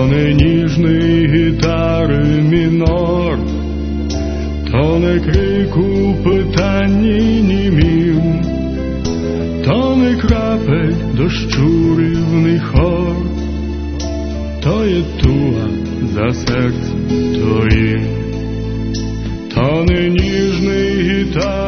То не ніжний гітари мінор, то не крику питанні німів, то не крапель дощу рівний хор, то є туга за серцем твоїм. То не ніжний гітар